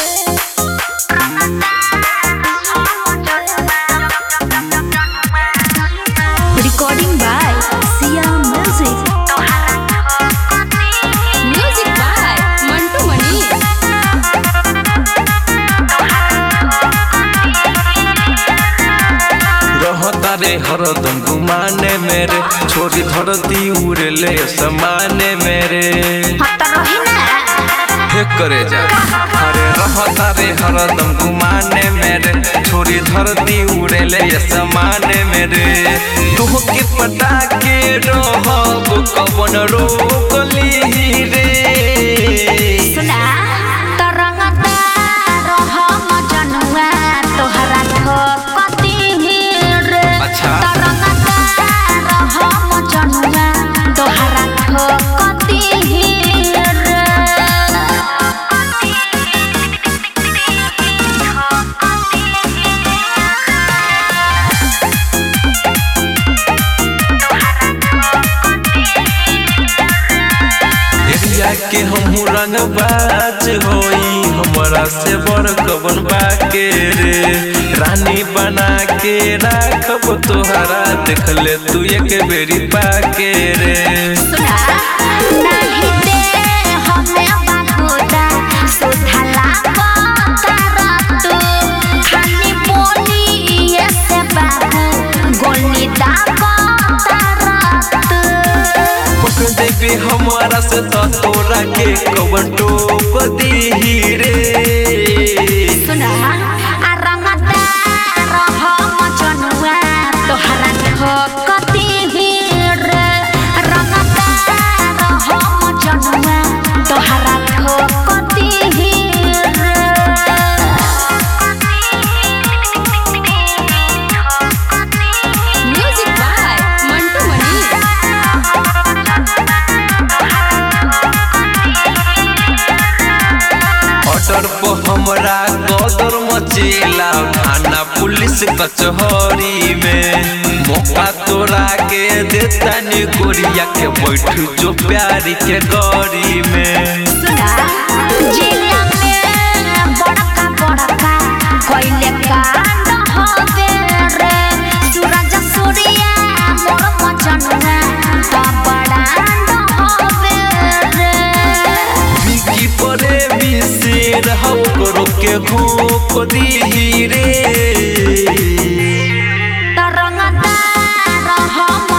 Recording by Sia Music. Music by Mantu Mani. रहता रे हरदम गुमाने मेरे छोरी धरती उड़ले समाने मेरे हे करे जा अरे रहता रे हरदम गुमाने मेरे छोरी धरती उड़ले समाने मेरे तुह के पटा के रहब कवन रोकली रे सुना तरंगता रहम जनुआ तोहरा ठोकती रे। अच्छा तरंगता रहम जनुआ तोहरा ठोकती रे। एरिया के हमहू रंगबाज होई हमरा से बड़ कवन बाके रे रानी बना के राखब तोहरा देख ले तू एक बेरी पाके रे सुना नहीं दे हमें बागोदा सुधला तू खाली बोली ये से बाबू गोली दा पकड़ देबे हमारा से तो तोरा के कवन टोक दीही रे सुना रंगता रहम जनुआ तोहरा ठोकती रे। रंगता रहम जनुआ तोहरा ठोकती रे। Music by Mantu Mani. Order पर हमरा गदर मचेला थाना पुलिस कचहरी में मौका तोरा के देता नी गोरिया के बैठ जो प्यारी के गौरी में सुना जिला में बड़का बड़का कोइले कांड होवे रे। सूरज सूर्या मोर मचनुआ तो बड़ांड होवे रे। बिकी परे बिसेर हम करो के घोप दीही रे तरंगता रहम